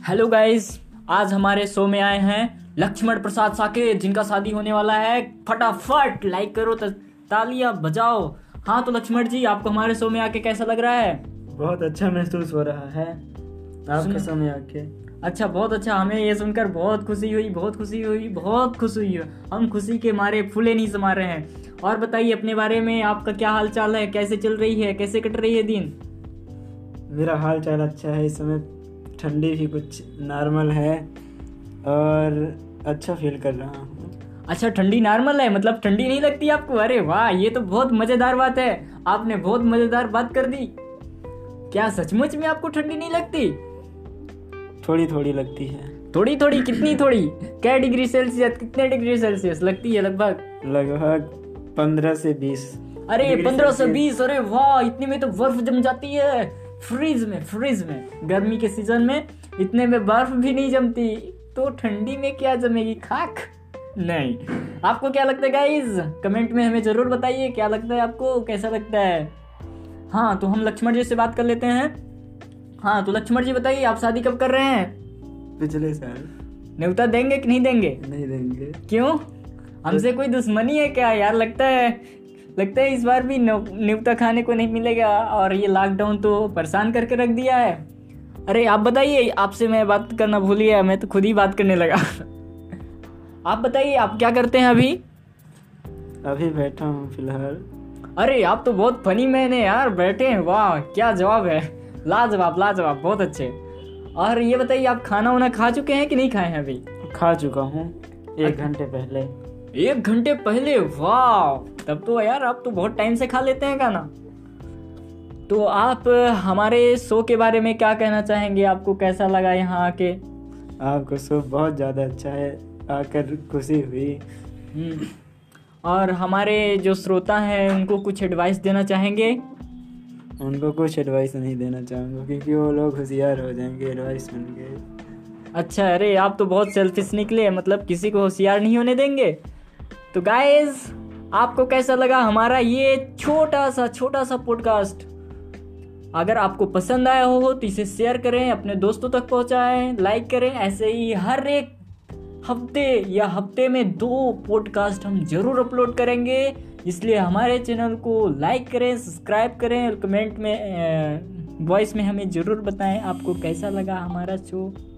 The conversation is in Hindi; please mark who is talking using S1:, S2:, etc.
S1: हेलो गाइस, आज हमारे शो में आए हैं लक्ष्मण प्रसाद साकेत, जिनका शादी होने वाला है। फटाफट लाइक करो, तालियां बजाओ। हाँ तो लक्ष्मण जी, आपको हमारे शो में आके कैसा लग रहा है?
S2: बहुत अच्छा महसूस हो रहा है आपके शो में आके।
S1: अच्छा, बहुत अच्छा। हमें ये सुनकर बहुत खुशी हुई, बहुत खुशी हुई, बहुत खुश हुई। हम खुशी के मारे फूले नहीं समा रहे हैं। और बताइए अपने बारे में, आपका क्या हाल चाल है? कैसे चल रही है? कैसे कट रही है दिन?
S2: मेरा हाल चाल अच्छा है। इस समय ठंडी भी कुछ नॉर्मल है और अच्छा फील कर रहा हूँ।
S1: अच्छा, ठंडी नॉर्मल है, मतलब ठंडी नहीं लगती आपको? अरे वाह, ये तो बहुत मजेदार बात है। आपने बहुत मजेदार बात कर दी। क्या सचमुच में आपको ठंडी नहीं लगती?
S2: थोड़ी थोड़ी लगती है।
S1: थोड़ी थोड़ी? कितनी थोड़ी? क्या डिग्री सेल्सियस, कितने डिग्री सेल्सियस लगती है लगभग?
S2: लगभग 15 से 20।
S1: अरे 15 से 20? अरे वाह, इतने में तो बर्फ जम जाती है। फ्रिज में गर्मी के सीजन में इतने में बर्फ भी नहीं जमती, तो ठंडी में क्या जमेगी? खाक नहीं। आपको क्या लगता है गाइज? कमेंट में हमें जरूर बताइए, क्या लगता है आपको, कैसा लगता है। हाँ तो हम लक्ष्मण जी से बात कर लेते हैं। हाँ तो लक्ष्मण जी बताइए, आप शादी कब कर रहे हैं?
S2: पिछले साल।
S1: न्योता देंगे कि नहीं देंगे?
S2: नहीं देंगे।
S1: क्यों? हमसे कोई दुश्मनी है क्या यार? लगता है इस बार भी न्योता खाने को नहीं मिलेगा। और ये लॉकडाउन तो परेशान करके रख दिया है। अरे आप बताइए, आपसे मैं बात करना भूल गया, मैं तो खुद ही बात करने लगा। आप बताइए, आप क्या करते हैं अभी?
S2: अभी बैठा हूँ फिलहाल।
S1: अरे आप तो बहुत फनी मैन है यार, बैठे हैं। वाह क्या जवाब है, लाजवाब लाजवाब, बहुत अच्छे। और ये बताइए, आप खाना वाना खा चुके हैं कि नहीं खाए हैं अभी?
S2: खा चुका हूँ 1 घंटे पहले।
S1: 1 घंटे पहले? वाह, तब तो यार आप तो बहुत टाइम से खा लेते हैं खाना। तो आप हमारे शो के बारे में क्या कहना चाहेंगे? आपको कैसा लगा यहाँ आके?
S2: आपको शो बहुत ज़्यादा अच्छा है, आकर खुशी हुई।
S1: और हमारे जो श्रोता हैं उनको कुछ एडवाइस देना चाहेंगे?
S2: उनको कुछ एडवाइस नहीं देना चाहूँगा, क्योंकि वो लोग होशियार हो जाएंगे एडवाइस सुन के।
S1: अच्छा, अरे आप तो बहुत सेल्फिश निकले, मतलब किसी को होशियार नहीं होने देंगे। तो गाइस, आपको कैसा लगा हमारा ये छोटा सा पॉडकास्ट? अगर आपको पसंद आया हो तो इसे शेयर करें, अपने दोस्तों तक पहुंचाएं, लाइक करें। ऐसे ही हर एक हफ्ते में 2 पॉडकास्ट हम जरूर अपलोड करेंगे। इसलिए हमारे चैनल को लाइक करें, सब्सक्राइब करें और कमेंट में वॉइस में हमें जरूर बताएं आपको कैसा लगा हमारा शो।